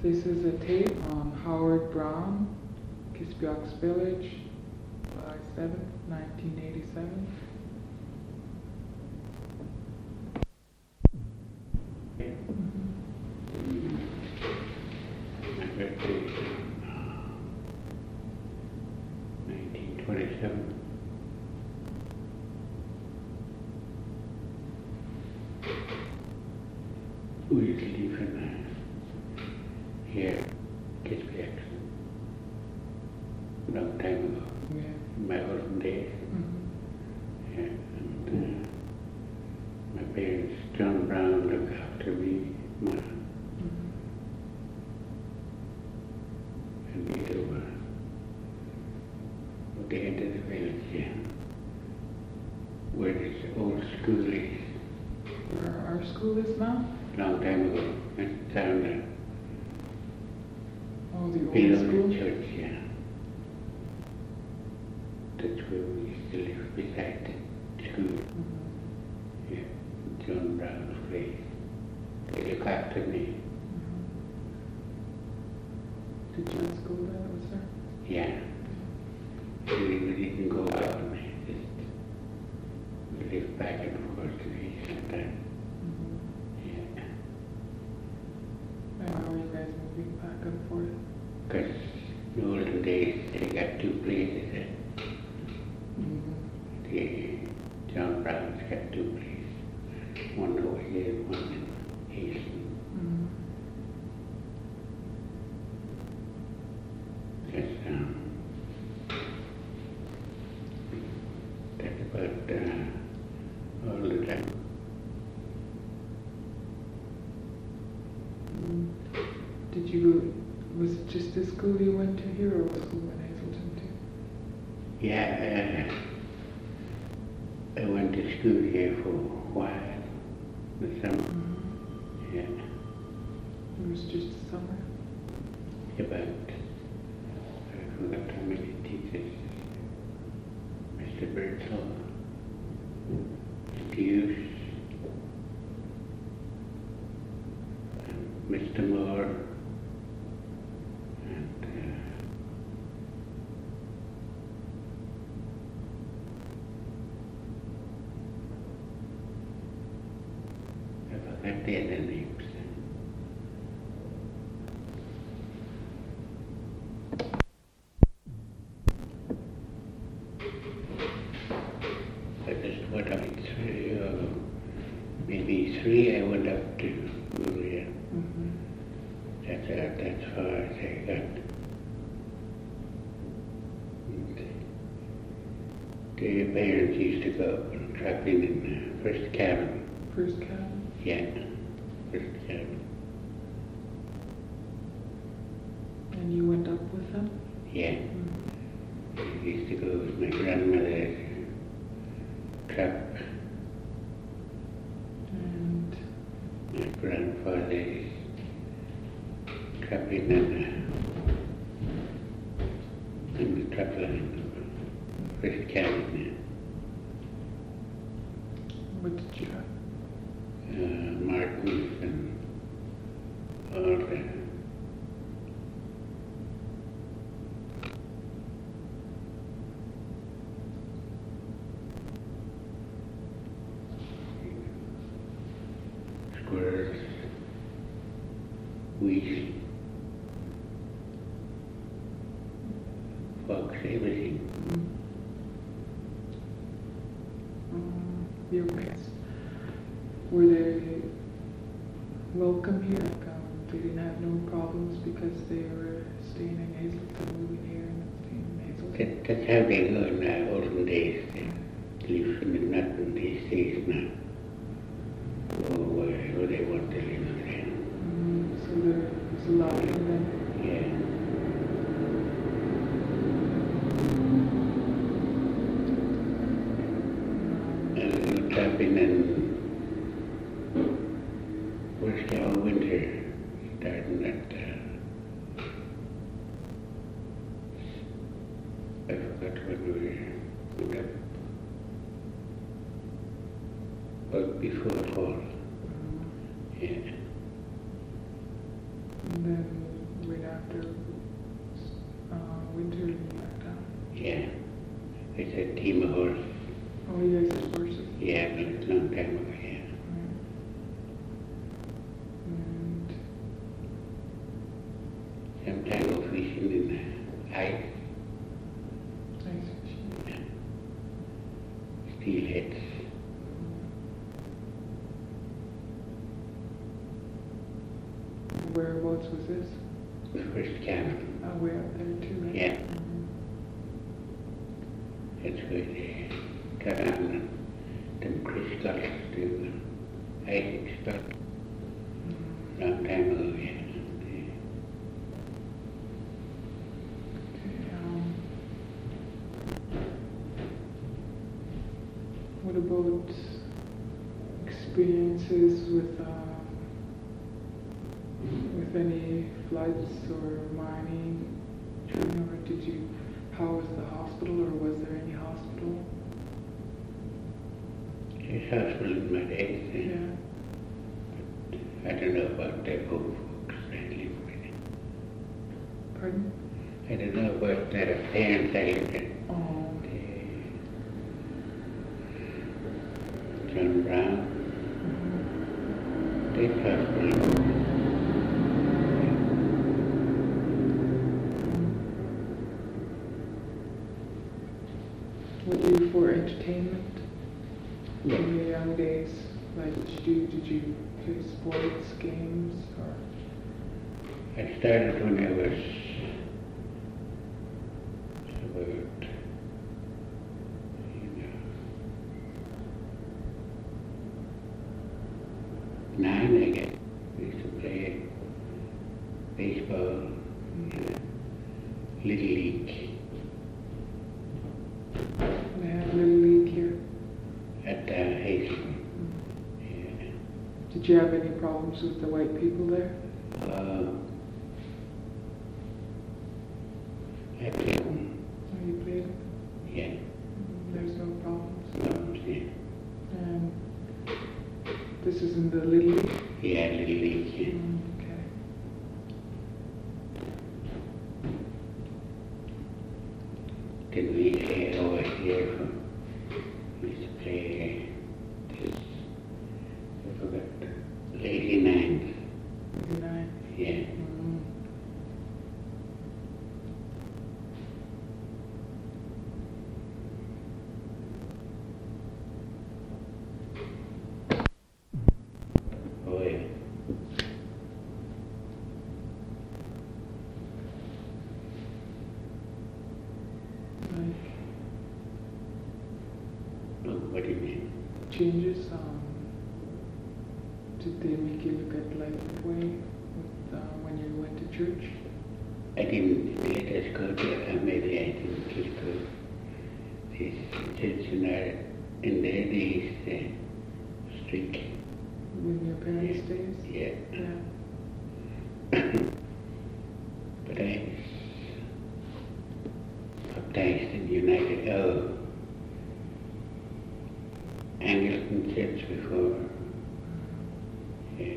This is a tape on Howard Brown, Kispiox Village, July 7th, 1987. My birthday is 1927. We used to live in here, Kispiox, a long time ago, in my olden days. Yeah, and my parents, John Brown, looked after me, and we over at the end of the village, where this old school is. Where our school is now? Long time ago, it's down there. Oh, the old Below school? the church, yeah. That's where we used to live, beside the school. Yeah, John Brown's place. They look after me. Did you go to school there, was there? Yeah. We didn't go out. We lived back and forth to the east sometimes. Yeah. And how are you guys moving back and forth? Because in the olden days, they got two places. The John Brown's got two places. One over here, one in Hazelton. That's about all the time. Did you, was it just this school you went to here, or was school in Hazelton too? Yeah, I went to school here for a while, the summer. Yeah, It was just the summer? about, I forgot how many teachers. Mr. Birdsall, Mr. Hughes, Mr. Moore, and I forgot the other names. I just went up maybe 3, I went up to Luria. That's far as I got. And the parents used to go up and drop in the first cabin. First cabin? Yeah, first cabin. And you went up with them? Yeah. I used to go with my grandmother's truck. And My grandfather's truck in the truck line, first cabin. what did you have? Martins and all that. Squirrels, weasel, fox, everything. Your parents, were they welcome here? They didn't have no problems because they were staying in Hazelton, moving here and staying in Hazelton? That's how they go in the olden days. They live in nothing these days now. Or wherever they want to live there. So there's a lot of them. Yeah. And we'll tap in and worst all winter, starting at I forgot when we were up. But before fall. Yeah. And then after winter and back down? Yeah. It's a team of horses. Oh, you guys had horses? Yeah, but it's a long time ago, yeah. And Sometimes go fishing in the ice. ice fishing. Yeah. Steelheads. Whereabouts was this? The first cabin. Way up there too, right? Yeah. That's where they got on them crystals to ice stuff. Long time ago, yeah. What about experiences with any floods or mining? How was the hospital, or was there any hospital? There's hospital in my days, Yeah. but I don't know about the old folks I live with. Pardon? I don't know about their parents I lived with. Oh. John Brown. They hospital. What do you do for entertainment? Yeah. In your young days, like did you play sports, games, or? I started when I was about, 9, I guess. We used to play baseball, Little League They have Little League here. at Hazel. Yeah. Did you have any problems with the white people there? I played them. Oh, you played? Yeah. There's no problems. Yeah. And this is in the Little League? Yeah, Little League. Yeah. Okay. Then we play over here. We used to play this. I forgot. Lazy Nines. 89. Yeah. Mm. Oh yeah. Like Oh, what do you mean? changes, did they make you look at life that way when you went to church? I didn't let us go to, maybe I didn't let us go. This church in their days, strict. In your parents' days? Yeah. Yeah. But I was baptized in United Anglican Church before. Yeah.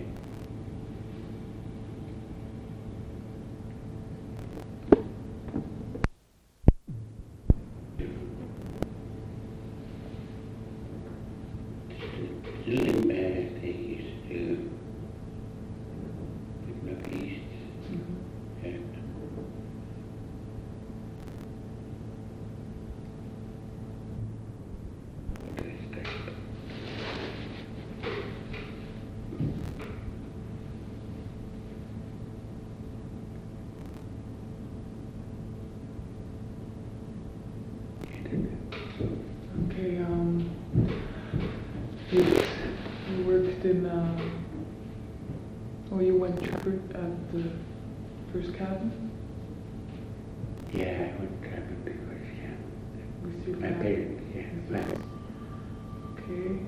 Still they used to put no east. Yeah. Okay, you worked in, you went to at the first cabin? Yeah, I went traveling before, yeah. With your My family? parents, yeah. Yes. Okay.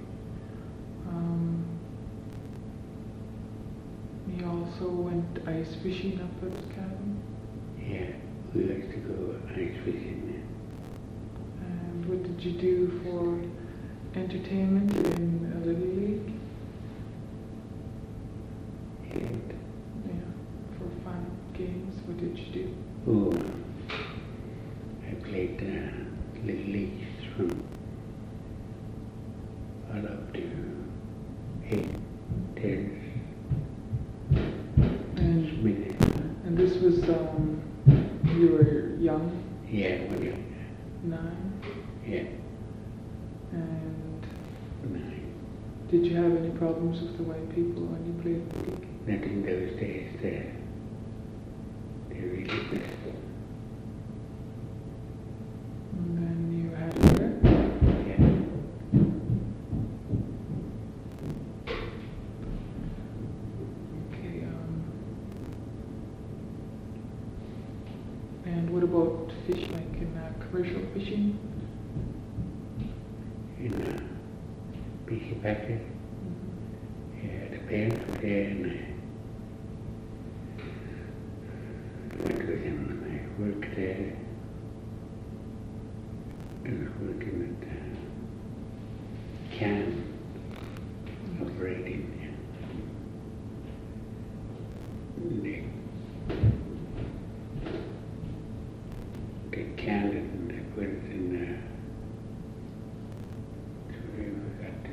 You also went ice fishing up at the cabin? Yeah, we used to go ice fishing. And what did you do for entertainment in a Little League? And Yeah. for fun games? What did you do? Oh, I played little leagues from all up to 8 years. And this was, you were young? Yeah, when you 9? yeah, And 9. did you have any problems with the white people when you played the league? Not in those days. They really good. And then you had her? Yeah. Okay, and what about fishing, like in commercial fishing? In BC Packard. Yeah, the parents were there and I went with them and I worked there. I was working at CAN operating. They get canned it and they put it in so we got to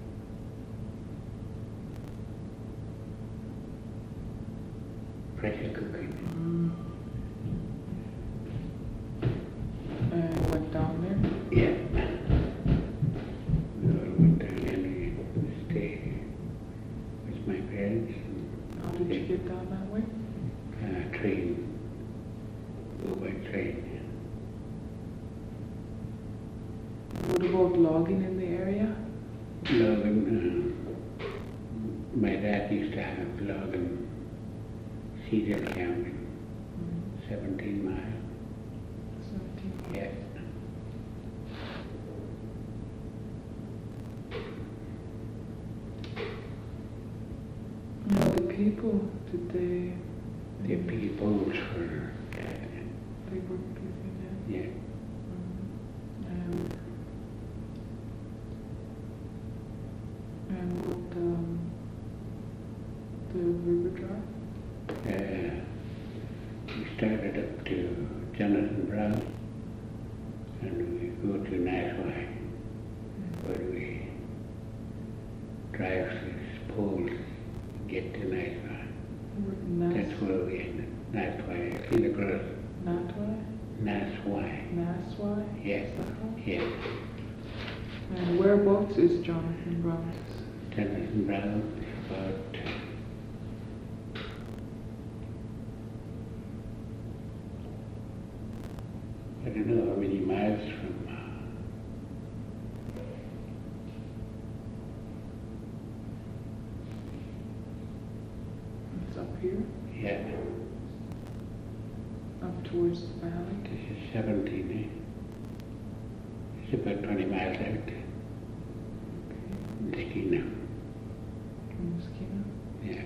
pressure cooking. And went down there? Yeah. We all went down and we stayed with my parents. How did you get down that way? Train. Go by train. What about logging in the area? Logan, my dad used to have Logan Cedar Camp in 17 miles. 17. Yeah. Now the people, did they? The people were, They worked with you then? yeah. And what, the river drive? We started up to Jonathan Brown and we go to Nashway where we drive these poles to get to Nashway. That's where we ended. Nashway, in the grove. Natway? Nashway. Nasway? Yeah. Is that right? Yeah. And whereabouts is Jonathan Brown's? Jonathan Brown is about I don't know how many miles from It's up here? yeah, Up towards the valley? this is 17, eh? It's about 20 miles out. Mosquito. From Mosquito? Yeah.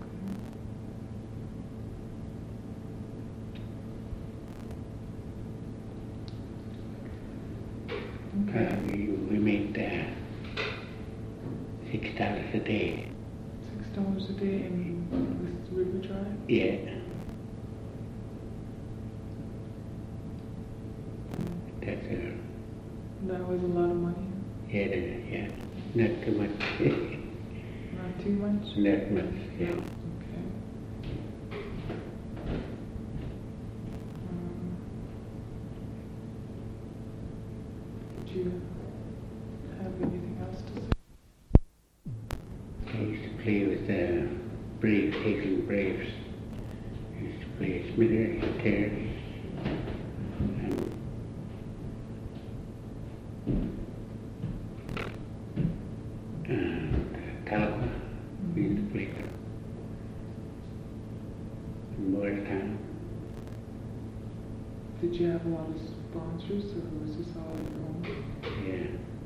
Okay. We made $6 a day. $6 a day in this river drive? Yeah. That's That was a lot of money. yeah. Not too much. Not too much? Not much, yeah. Okay. Did you have anything else to say? I used to play with the Braves, Hazen Braves. I used to play Smitter, Terrace, and Calapa. We used to play them. In Morristown. Did you have a lot of sponsors, or was this all your own? Yeah.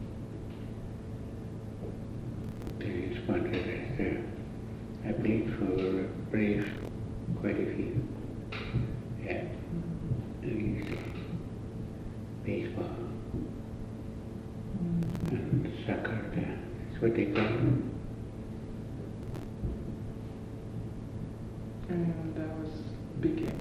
They sponsored us there. I played for Braves quite a few. Yeah. I used to baseball and soccer. That's what they call it. and that was became